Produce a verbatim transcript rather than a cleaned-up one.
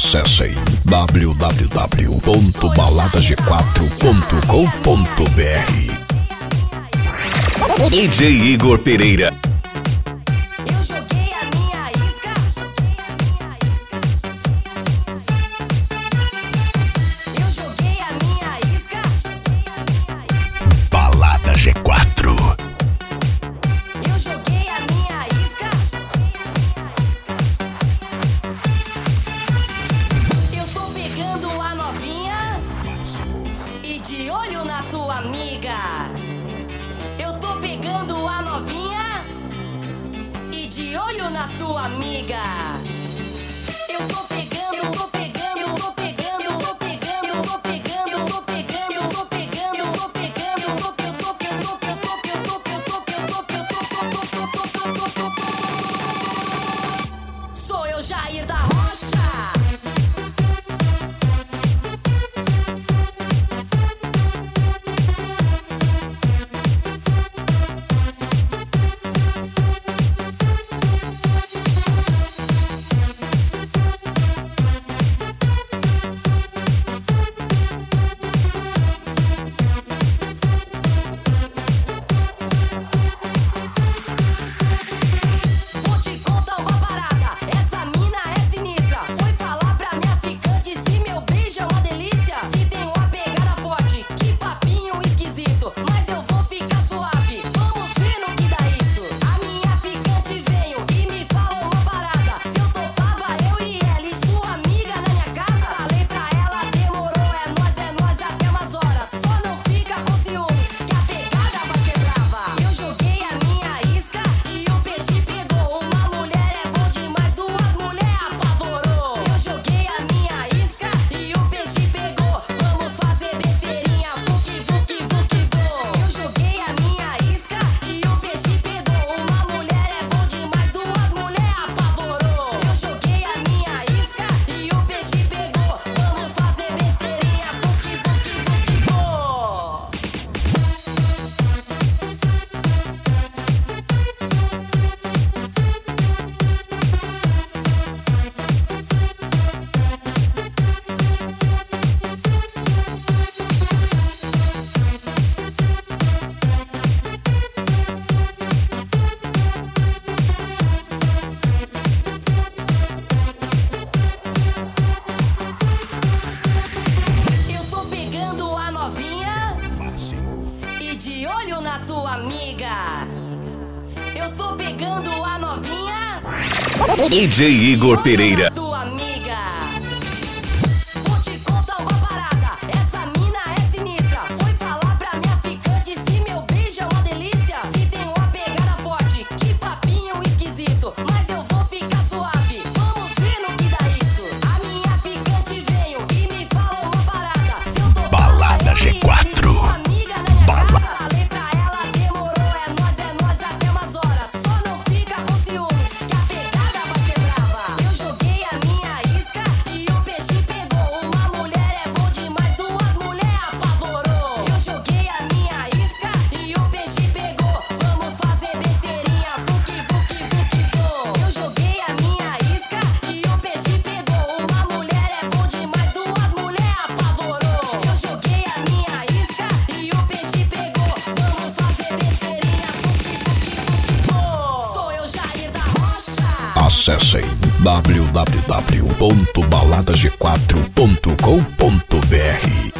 Acessem w w w ponto balada g quatro ponto com ponto b r. D J Igor Pereira. Eu joguei a minha isca. Eu joguei a minha isca. Balada G quatro. Eu joguei a minha isca. Eu tô pegando a novinha e de olho na tua amiga. Eu tô pegando a novinha e de olho na tua amiga. Eu tô pegando, tô pegando, tô pegando, tô pegando, tô pegando, tô pegando, tô pegando, tô pegando, tô tô tô tô tô tô Sou eu, Jair da Rocha. De olho na tua amiga. Eu tô pegando a novinha. D J Igor Pereira. Tua amiga. Vou te contar uma parada. Essa mina é sinistra. Foi falar pra minha ficante se meu beijo é uma delícia. Se tem uma pegada forte, que papinho esquisito. Mas eu vou ficar suave. Vamos ver no que dá isso. A minha ficante veio e me falou uma parada. Se eu tô Balada G quatro. Acessem w w w ponto balada g quatro ponto com ponto b r.